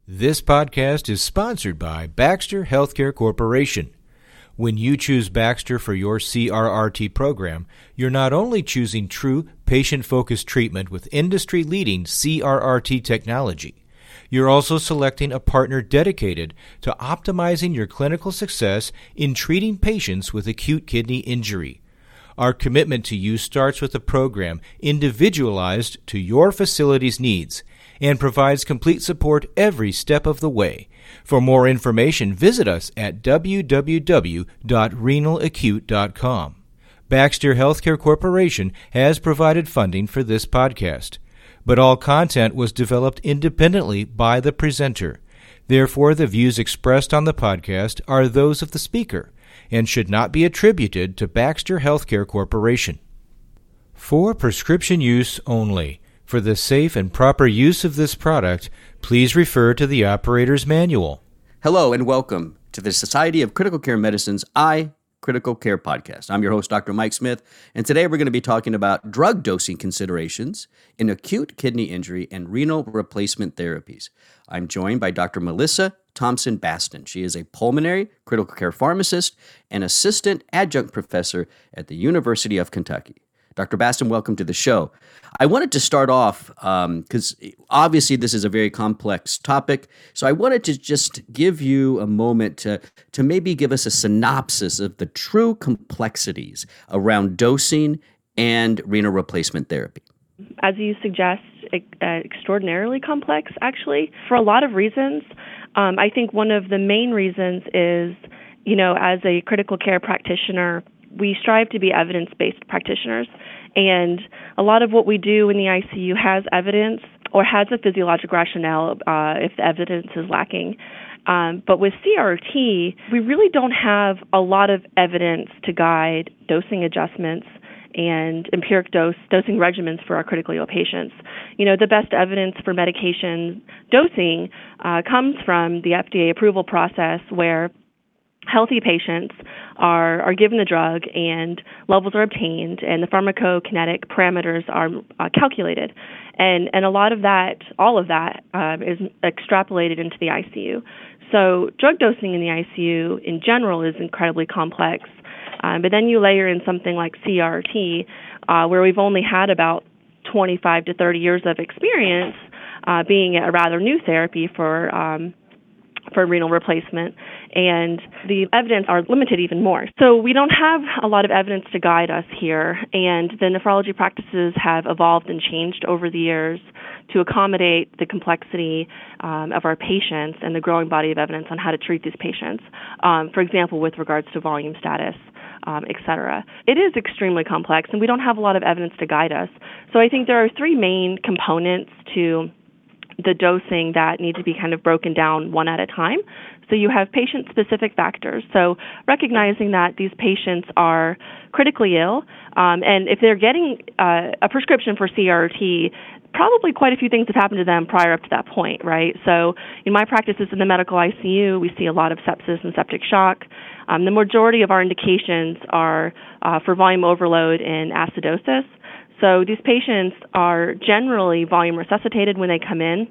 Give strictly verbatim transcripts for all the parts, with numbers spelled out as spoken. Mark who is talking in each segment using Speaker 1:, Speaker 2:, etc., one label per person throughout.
Speaker 1: This podcast is sponsored by Baxter Healthcare Corporation. When you choose Baxter for your C R R T program, you're not only choosing true patient-focused treatment with industry-leading C R R T technology, you're also selecting a partner dedicated to optimizing your clinical success in treating patients with acute kidney injury. Our commitment to you starts with a program individualized to your facility's needs and provides complete support every step of the way. For more information, visit us at w w w dot renal acute dot com. Baxter Healthcare Corporation has provided funding for this podcast, but all content was developed independently by the presenter. Therefore, the views expressed on the podcast are those of the speaker and should not be attributed to Baxter Healthcare Corporation. For prescription use only. For the safe and proper use of this product, please refer to the operator's manual.
Speaker 2: Hello and welcome to the Society of Critical Care Medicine's I, Critical Care podcast. I'm your host, Doctor Mike Smith, and today we're going to be talking about drug dosing considerations in acute kidney injury and renal replacement therapies. I'm joined by Doctor Melissa Thompson Baston. She is a pulmonary critical care pharmacist and assistant adjunct professor at the University of Kentucky. Doctor Baston, welcome to the show. I wanted to start off because um, obviously this is a very complex topic, so I wanted to just give you a moment to, to maybe give us a synopsis of the true complexities around dosing and renal replacement therapy.
Speaker 3: As you suggest, uh, extraordinarily complex, actually, for a lot of reasons. Um, I think one of the main reasons is, you know, as a critical care practitioner, we strive to be evidence-based practitioners, and a lot of what we do in the I C U has evidence or has a physiologic rationale uh, if the evidence is lacking. Um, but with C R T, we really don't have a lot of evidence to guide dosing adjustments and empiric dose dosing regimens for our critically ill patients. You know, the best evidence for medication dosing uh, comes from the F D A approval process, where healthy patients are, are given the drug and levels are obtained and the pharmacokinetic parameters are uh, calculated. And, and a lot of that, all of that uh, is extrapolated into the I C U. So drug dosing in the I C U in general is incredibly complex. Um, but then you layer in something like C R T, uh, where we've only had about twenty-five to thirty years of experience uh, being a rather new therapy for um, for renal replacement, and the evidence are limited even more. So we don't have a lot of evidence to guide us here, and the nephrology practices have evolved and changed over the years to accommodate the complexity um, of our patients and the growing body of evidence on how to treat these patients, um, for example, with regards to volume status, um, et cetera. It is extremely complex, and we don't have a lot of evidence to guide us. So I think there are three main components to the dosing that need to be kind of broken down one at a time. So you have patient-specific factors. So recognizing that these patients are critically ill, um, and if they're getting uh, a prescription for C R T, probably quite a few things have happened to them prior up to that point, right? So in my practices in the medical I C U, we see a lot of sepsis and septic shock. Um, the majority of our indications are uh, for volume overload and acidosis. So these patients are generally volume resuscitated when they come in,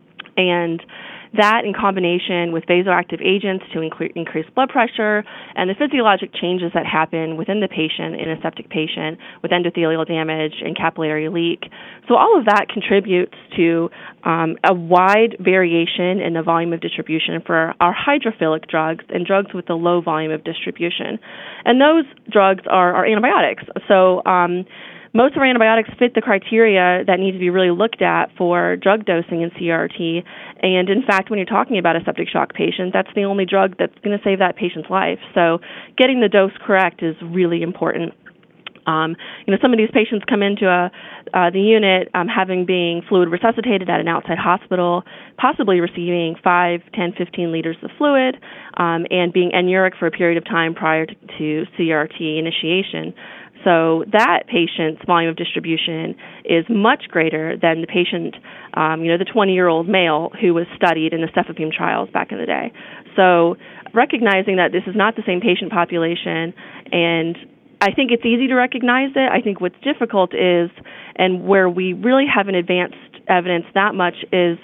Speaker 3: and that in combination with vasoactive agents to incre- increase blood pressure and the physiologic changes that happen within the patient in a septic patient with endothelial damage and capillary leak. So all of that contributes to um, a wide variation in the volume of distribution for our hydrophilic drugs and drugs with a low volume of distribution. And those drugs are, are antibiotics. So um, most of our antibiotics fit the criteria that need to be really looked at for drug dosing in C R T. And in fact, when you're talking about a septic shock patient, that's the only drug that's going to save that patient's life. So getting the dose correct is really important. Um, you know, some of these patients come into a, uh, the unit um, having been fluid resuscitated at an outside hospital, possibly receiving five, ten, fifteen liters of fluid, um, and being anuric for a period of time prior to, to C R T initiation. So that patient's volume of distribution is much greater than the patient, um, you know, the twenty-year-old male who was studied in the cefepime trials back in the day. So recognizing that this is not the same patient population, and I think it's easy to recognize it. I think what's difficult is, and where we really haven't advanced evidence that much, is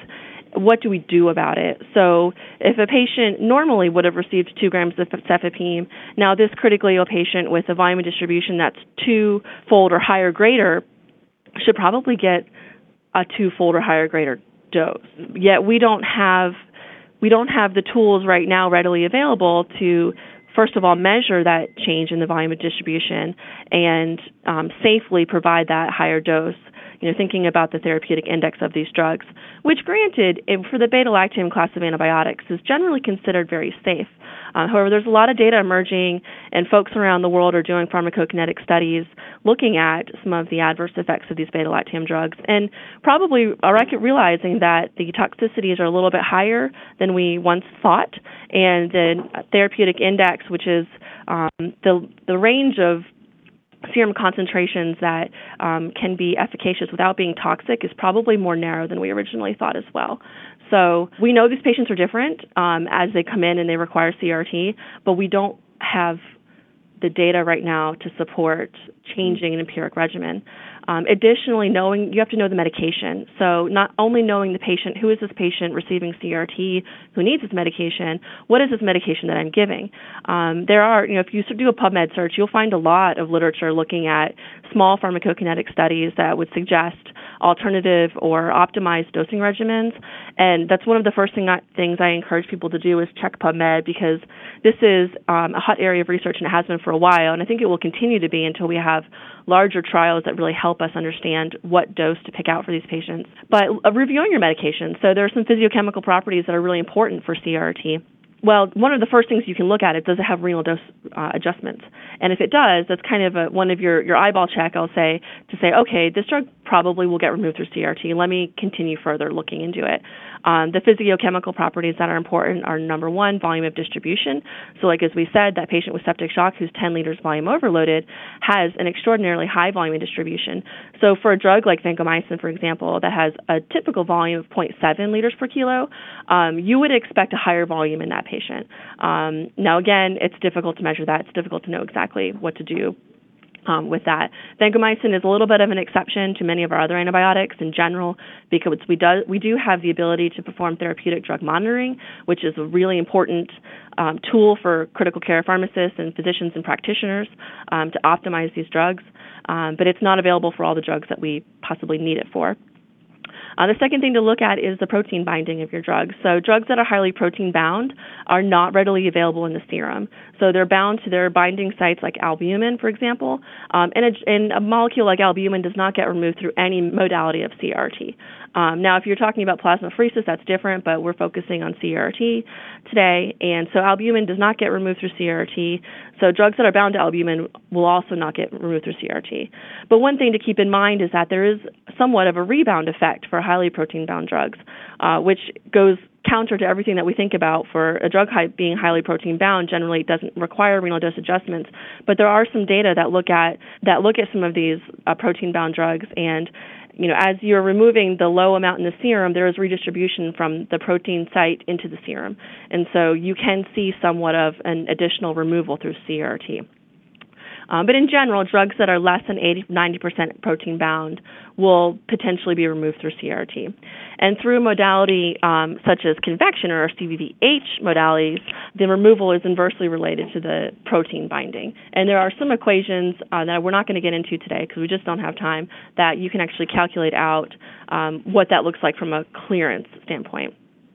Speaker 3: what do we do about it? So if a patient normally would have received two grams of cefepime, now this critically ill patient with a volume of distribution that's two-fold or higher greater should probably get a two-fold or higher greater dose. Yet we don't have we don't have the tools right now readily available to, first of all, measure that change in the volume of distribution and um, safely provide that higher dose. You know, thinking about the therapeutic index of these drugs, which, granted, for the beta-lactam class of antibiotics, is generally considered very safe. Uh, however, there's a lot of data emerging, and folks around the world are doing pharmacokinetic studies looking at some of the adverse effects of these beta-lactam drugs, and probably are realizing that the toxicities are a little bit higher than we once thought, and the therapeutic index, which is um, the the range of serum concentrations that um, can be efficacious without being toxic, is probably more narrow than we originally thought as well. So we know these patients are different um, as they come in and they require C R T, but we don't have the data right now to support changing an empiric regimen. Um, additionally, knowing you have to know the medication. So not only knowing the patient, who is this patient receiving C R T, who needs this medication, what is this medication that I'm giving? Um, there are, you know, if you do a PubMed search, you'll find a lot of literature looking at small pharmacokinetic studies that would suggest alternative or optimized dosing regimens. And that's one of the first thing I, things I encourage people to do is check PubMed, because this is um, a hot area of research, and it has been for a while, and I think it will continue to be until we have larger trials that really help us understand what dose to pick out for these patients. But uh, reviewing your medication, so there are some physiochemical properties that are really important for C R T. Well, one of the first things you can look at is, does it have renal dose uh, adjustments? And if it does, that's kind of a, one of your, your eyeball check, I'll say, to say, okay, this drug probably will get removed through C R T. Let me continue further looking into it. Um, the physiochemical properties that are important are, number one, volume of distribution. So like as we said, that patient with septic shock who's ten liters volume overloaded has an extraordinarily high volume of distribution. So for a drug like vancomycin, for example, that has a typical volume of zero point seven liters per kilo, um, you would expect a higher volume in that patient. Um, now, again, it's difficult to measure that. It's difficult to know exactly what to do Um, with that. Vancomycin is a little bit of an exception to many of our other antibiotics in general, because we do, we do have the ability to perform therapeutic drug monitoring, which is a really important um, tool for critical care pharmacists and physicians and practitioners um, to optimize these drugs, um, but it's not available for all the drugs that we possibly need it for. Uh, the second thing to look at is the protein binding of your drugs. So drugs that are highly protein bound are not readily available in the serum. So they're bound to their binding sites like albumin, for example, um, and, a, and a molecule like albumin does not get removed through any modality of C R T. Um, now, if you're talking about plasmapheresis, that's different, but we're focusing on C R T today. And so albumin does not get removed through C R T. So drugs that are bound to albumin will also not get removed through C R T. But one thing to keep in mind is that there is somewhat of a rebound effect for highly protein-bound drugs, uh, which goes counter to everything that we think about for a drug high, being highly protein-bound. Generally, it doesn't require renal dose adjustments. But there are some data that look at that look at some of these uh, protein-bound drugs, and you know, as you're removing the low amount in the serum, there is redistribution from the protein site into the serum. And so you can see somewhat of an additional removal through C R T. Um, but in general, drugs that are less than eighty, ninety percent protein bound will potentially be removed through C R T. And through modality um, such as convection or C V V H modalities, the removal is inversely related to the protein binding. And there are some equations uh, that we're not going to get into today because we just don't have time, that you can actually calculate out um, what that looks like from a clearance standpoint.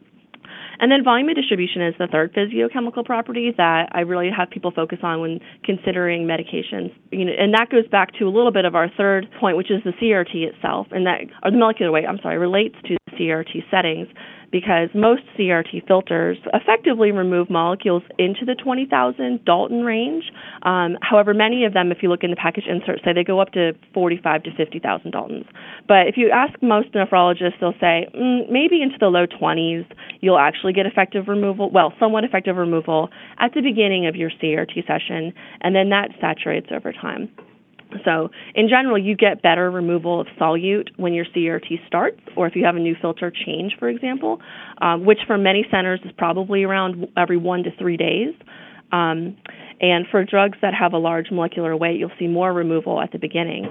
Speaker 3: And then volume of distribution is the third physiochemical property that I really have people focus on when considering medications. You know, and that goes back to a little bit of our third point, which is the C R T itself, and that, or the molecular weight, I'm sorry, relates to C R T settings, because most C R T filters effectively remove molecules into the twenty thousand Dalton range. Um, however, many of them, if you look in the package insert, say they go up to forty-five to fifty thousand Daltons. But if you ask most nephrologists, they'll say mm, maybe into the low twenties, you'll actually get effective removal, well, somewhat effective removal at the beginning of your C R T session, and then that saturates over time. So in general, you get better removal of solute when your C R T starts, or if you have a new filter change, for example, um, which for many centers is probably around every one to three days. Um, and for drugs that have a large molecular weight, you'll see more removal at the beginning.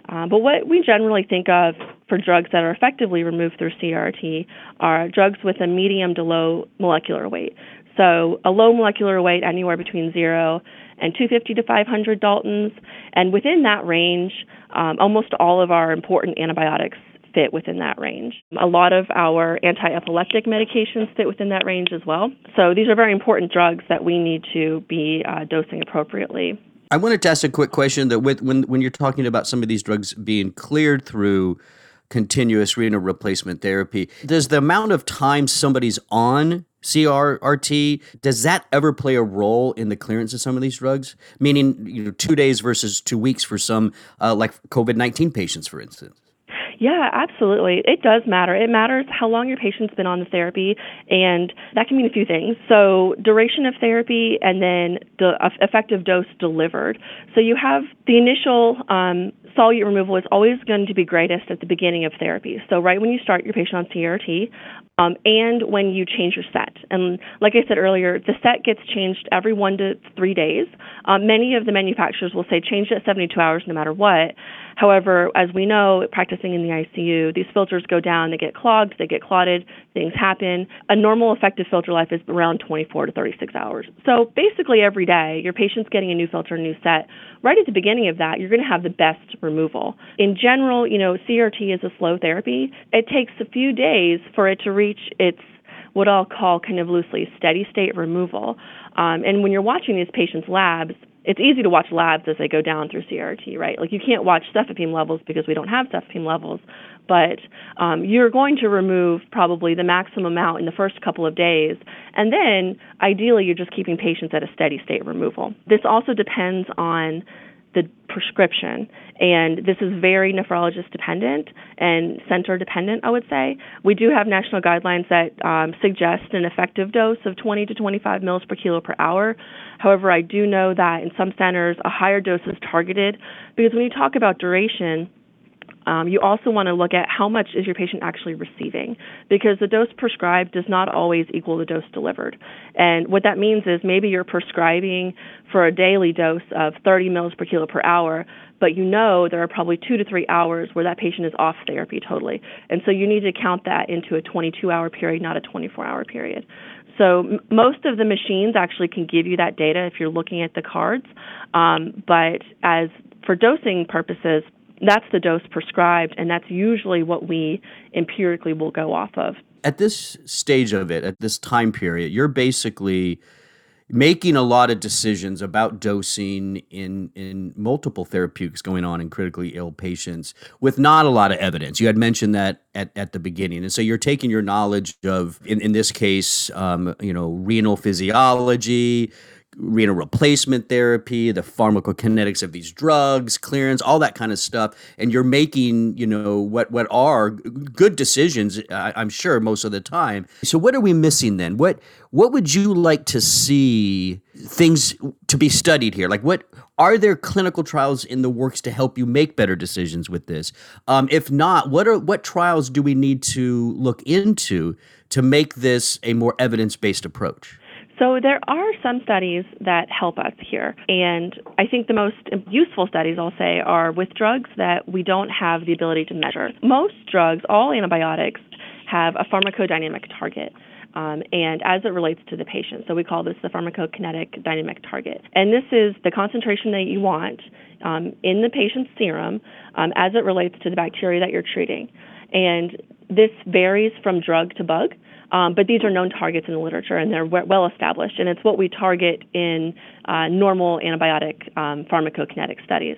Speaker 3: Uh, but what we generally think of for drugs that are effectively removed through C R T are drugs with a medium to low molecular weight. So a low molecular weight anywhere between zero and two hundred fifty to five hundred Daltons. And within that range, um, almost all of our important antibiotics fit within that range. A lot of our anti-epileptic medications fit within that range as well. So these are very important drugs that we need to be uh, dosing appropriately.
Speaker 2: I wanted to ask a quick question that with when when you're talking about some of these drugs being cleared through continuous renal replacement therapy, does the amount of time somebody's on C R T, does that ever play a role in the clearance of some of these drugs? Meaning, you know, two days versus two weeks for some, uh, like COVID nineteen patients, for instance.
Speaker 3: Yeah, absolutely. It does matter. It matters how long your patient's been on the therapy, and that can mean a few things. So duration of therapy and then the effective dose delivered. So you have the initial um, solute removal is always going to be greatest at the beginning of therapy. So right when you start your patient on C R T, um, and when you change your set. And like I said earlier, the set gets changed every one to three days. Um, many of the manufacturers will say change it at seventy-two hours no matter what. However, as we know, practicing in the I C U, these filters go down, they get clogged, they get clotted, things happen. A normal effective filter life is around twenty-four to thirty-six hours. So basically every day, your patient's getting a new filter, a new set. Right at the beginning of that, you're going to have the best removal. In general, you know, C R T is a slow therapy. It takes a few days for it to reach its what I'll call kind of loosely steady state removal. Um, and when you're watching these patients' labs, it's easy to watch labs as they go down through C R T, right? Like you can't watch cefepime levels because we don't have cefepime levels, but um, you're going to remove probably the maximum amount in the first couple of days. And then ideally, you're just keeping patients at a steady state removal. This also depends on the prescription, and this is very nephrologist dependent and center dependent, I would say. We do have national guidelines that um, suggest an effective dose of twenty to twenty-five mils per kilo per hour. However, I do know that in some centers, a higher dose is targeted because when you talk about duration, Um, you also want to look at how much is your patient actually receiving, because the dose prescribed does not always equal the dose delivered. And what that means is maybe you're prescribing for a daily dose of thirty mils per kilo per hour, but you know there are probably two to three hours where that patient is off therapy totally. And so you need to count that into a twenty-two hour period, not a twenty-four hour period. So m- most of the machines actually can give you that data if you're looking at the cards. Um, but as for dosing purposes, that's the dose prescribed, and that's usually what we empirically will go off of.
Speaker 2: At this stage of it, at this time period, you're basically making a lot of decisions about dosing in in multiple therapeutics going on in critically ill patients with not a lot of evidence. You had mentioned that at, at the beginning. And so you're taking your knowledge of, in, in this case, um, you know, renal physiology, renal replacement therapy, the pharmacokinetics of these drugs, clearance, all that kind of stuff. And you're making, you know, what, what are good decisions, I, I'm sure, most of the time. So what are we missing then? What, what would you like to see things to be studied here? Like what, are there clinical trials in the works to help you make better decisions with this? Um, if not, what are, what trials do we need to look into to make this a more evidence-based approach?
Speaker 3: So there are some studies that help us here, and I think the most useful studies, I'll say, are with drugs that we don't have the ability to measure. Most drugs, all antibiotics, have a pharmacodynamic target, um, and as it relates to the patient. So we call this the pharmacokinetic dynamic target. And this is the concentration that you want um, in the patient's serum um, as it relates to the bacteria that you're treating. And this varies from drug to bug. Um, but these are known targets in the literature, and they're well established, and it's what we target in uh, normal antibiotic um, pharmacokinetic studies.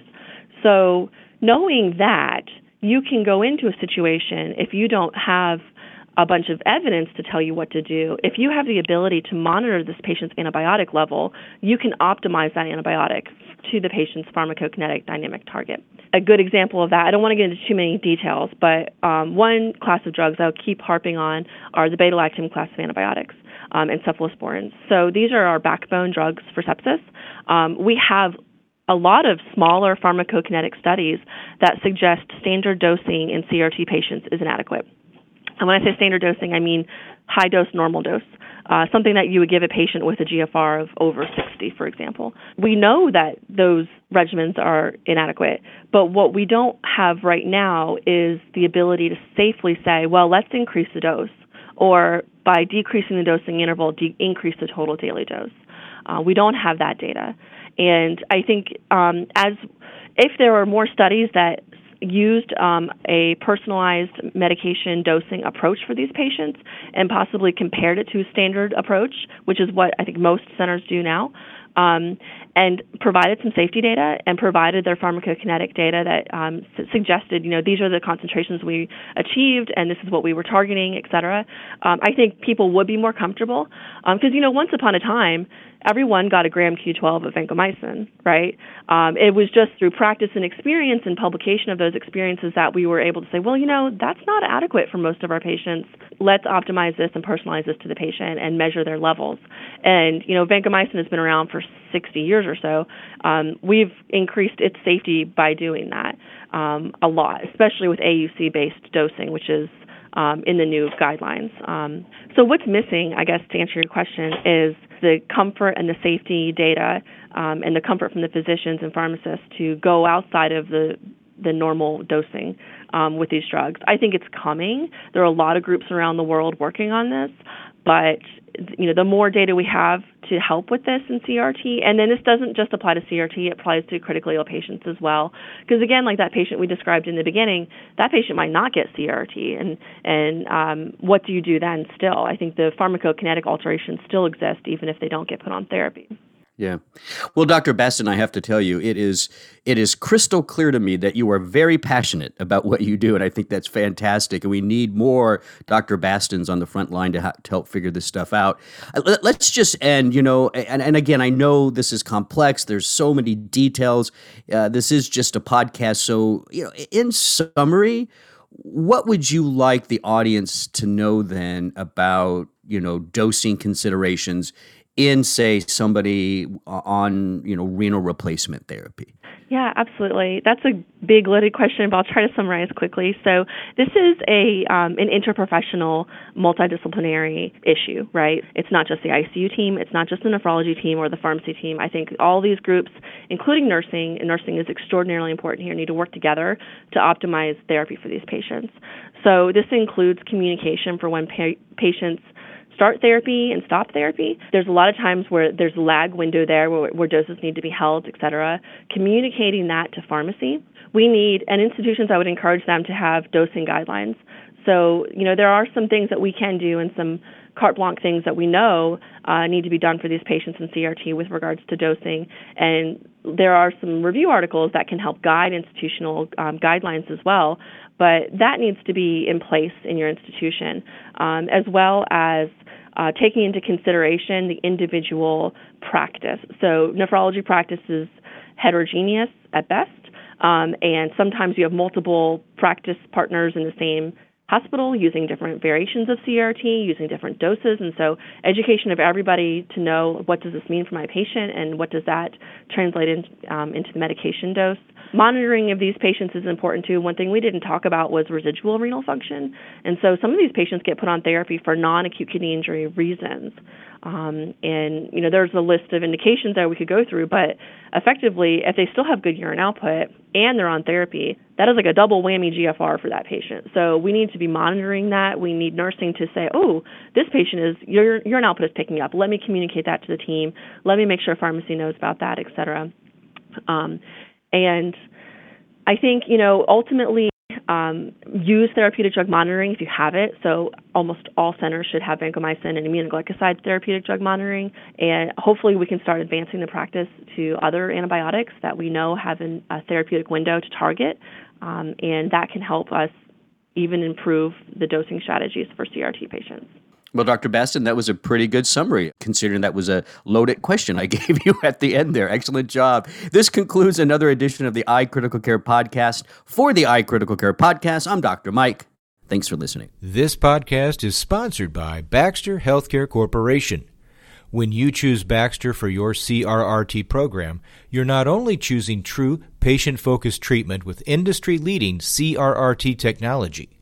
Speaker 3: So knowing that, you can go into a situation if you don't have a bunch of evidence to tell you what to do. If you have the ability to monitor this patient's antibiotic level, you can optimize that antibiotic to the patient's pharmacokinetic dynamic target. A good example of that, I don't want to get into too many details, but um, one class of drugs I'll keep harping on are the beta-lactam class of antibiotics um, and cephalosporins. So these are our backbone drugs for sepsis. Um, we have a lot of smaller pharmacokinetic studies that suggest standard dosing in C R T patients is inadequate. And when I say standard dosing, I mean high dose, normal dose. Uh, something that you would give a patient with a G F R of over sixty, for example. We know that those regimens are inadequate, but what we don't have right now is the ability to safely say, well, let's increase the dose, or by decreasing the dosing interval, de- increase the total daily dose. Uh, we don't have that data. And I think um, as if there are more studies that used um, a personalized medication dosing approach for these patients and possibly compared it to a standard approach, which is what I think most centers do now, um, and provided some safety data and provided their pharmacokinetic data that um, s- suggested, you know, these are the concentrations we achieved and this is what we were targeting, et cetera. Um, I think people would be more comfortable because, um, you know, once upon a time, everyone got a gram Q twelve of vancomycin, right? Um, it was just through practice and experience and publication of those experiences that we were able to say, well, you know, that's not adequate for most of our patients. Let's optimize this and personalize this to the patient and measure their levels. And, you know, vancomycin has been around for sixty years or so. Um, we've increased its safety by doing that um, a lot, especially with A U C-based dosing, which is um, in the new guidelines. Um, so what's missing, I guess, to answer your question, is the comfort and the safety data um, and the comfort from the physicians and pharmacists to go outside of the the normal dosing um, with these drugs. I think it's coming. There are a lot of groups around the world working on this, but you know, the more data we have to help with this in C R T, and then this doesn't just apply to C R T, it applies to critically ill patients as well. Because again, like that patient we described in the beginning, that patient might not get C R T, and and um, what do you do then still? I think the pharmacokinetic alterations still exist even if they don't get put on therapy.
Speaker 2: Yeah. Well, Doctor Bastin, I have to tell you, it is it is crystal clear to me that you are very passionate about what you do, and I think that's fantastic. And we need more Doctor Bastins on the front line to, ha- to help figure this stuff out. Uh, let's just end, you know, and, and again, I know this is complex. There's so many details. Uh, this is just a podcast. So, you know, in summary, what would you like the audience to know then about, you know, dosing considerations in, say, somebody on, you know, renal replacement therapy?
Speaker 3: Yeah, absolutely. That's a big loaded question, but I'll try to summarize quickly. So this is a um, an interprofessional, multidisciplinary issue, right? It's not just the I C U team. It's not just the nephrology team or the pharmacy team. I think all these groups, including nursing, and nursing is extraordinarily important here, need to work together to optimize therapy for these patients. So this includes communication for when pa- patients start therapy and stop therapy. There's a lot of times where there's a lag window there where, where doses need to be held, et cetera. Communicating that to pharmacy. We need, and institutions, I would encourage them to have dosing guidelines. So, you know, there are some things that we can do and some carte blanche things that we know uh, need to be done for these patients in C R T with regards to dosing. And there are some review articles that can help guide institutional um, guidelines as well. But that needs to be in place in your institution, um, as well as Uh, taking into consideration the individual practice. So nephrology practice is heterogeneous at best, um, and sometimes you have multiple practice partners in the same hospital using different variations of C R T, using different doses, and so education of everybody to know what does this mean for my patient and what does that translate in, um, into the medication dose. Monitoring of these patients is important too. One thing we didn't talk about was residual renal function, and so some of these patients get put on therapy for non-acute kidney injury reasons. Um, and, you know, there's a list of indications that we could go through, but effectively, if they still have good urine output and they're on therapy, that is like a double whammy G F R for that patient. So we need to be monitoring that. We need nursing to say, oh, this patient is, your urine output is picking up. Let me communicate that to the team. Let me make sure pharmacy knows about that, et cetera. Um, and I think, you know, ultimately, Um, use therapeutic drug monitoring if you have it. So almost all centers should have vancomycin and aminoglycoside therapeutic drug monitoring. And hopefully we can start advancing the practice to other antibiotics that we know have an, a therapeutic window to target. Um, and that can help us even improve the dosing strategies for C R T patients.
Speaker 2: Well, Doctor Bastin, that was a pretty good summary, considering that was a loaded question I gave you at the end there. Excellent job. This concludes another edition of the iCritical Care Podcast. For the iCritical Care Podcast, I'm Doctor Mike. Thanks for listening.
Speaker 1: This podcast is sponsored by Baxter Healthcare Corporation. When you choose Baxter for your C R R T program, you're not only choosing true patient-focused treatment with industry-leading C R R T technology,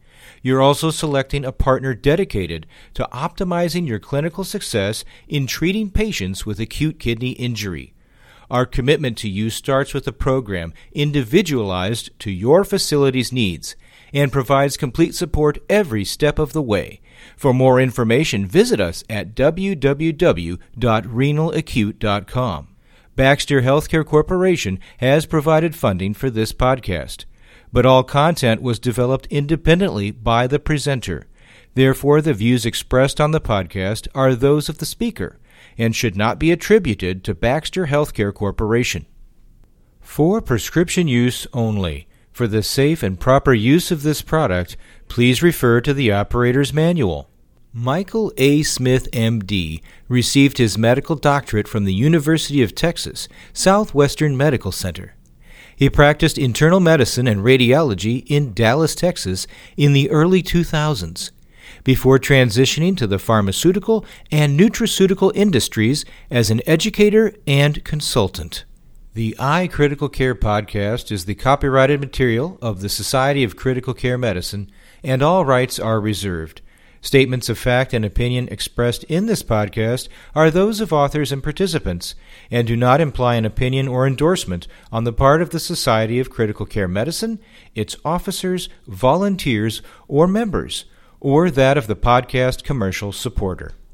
Speaker 1: You're also selecting a partner dedicated to optimizing your clinical success in treating patients with acute kidney injury. Our commitment to you starts with a program individualized to your facility's needs and provides complete support every step of the way. For more information, visit us at w w w dot renal acute dot com. Baxter Healthcare Corporation has provided funding for this podcast, but all content was developed independently by the presenter. Therefore, the views expressed on the podcast are those of the speaker and should not be attributed to Baxter Healthcare Corporation. For prescription use only. For the safe and proper use of this product, please refer to the operator's manual. Michael A. Smith, M D, received his medical doctorate from the University of Texas Southwestern Medical Center. He practiced internal medicine and radiology in Dallas, Texas in the early two thousands, before transitioning to the pharmaceutical and nutraceutical industries as an educator and consultant. The iCritical Care podcast is the copyrighted material of the Society of Critical Care Medicine, and all rights are reserved. Statements of fact and opinion expressed in this podcast are those of authors and participants, and do not imply an opinion or endorsement on the part of the Society of Critical Care Medicine, its officers, volunteers, or members, or that of the podcast commercial supporter.